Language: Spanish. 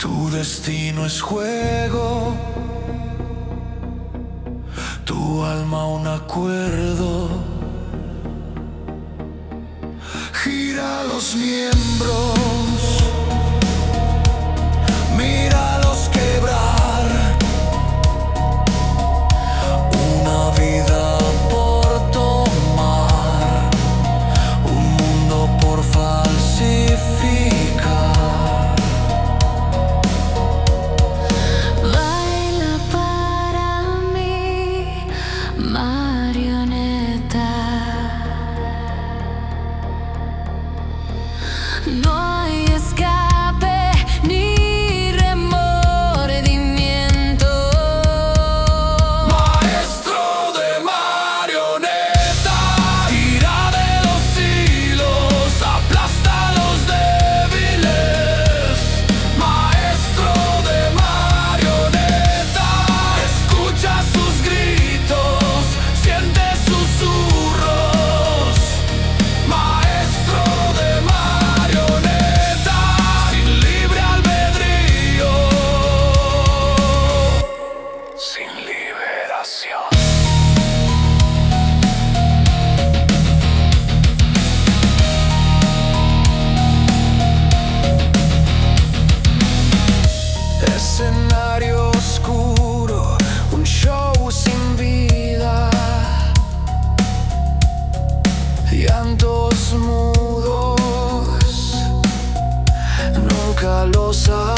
Tu destino es juego, tu alma un acuerdo. Gira los miembros, míralos quebrar. Una vida por tomar, un mundo por falsificar. Baila para mí, marioneta. No hay escape ni remordimiento. Maestro de marionetas, tira de los hilos, aplasta a los débiles. Maestro de marionetas, escucha sus gritos, siente susurros. Maestro de marionetas, sin libre albedrío, sin liberación. Escenario oscuro, un show sin vida, llantos mudos, nunca los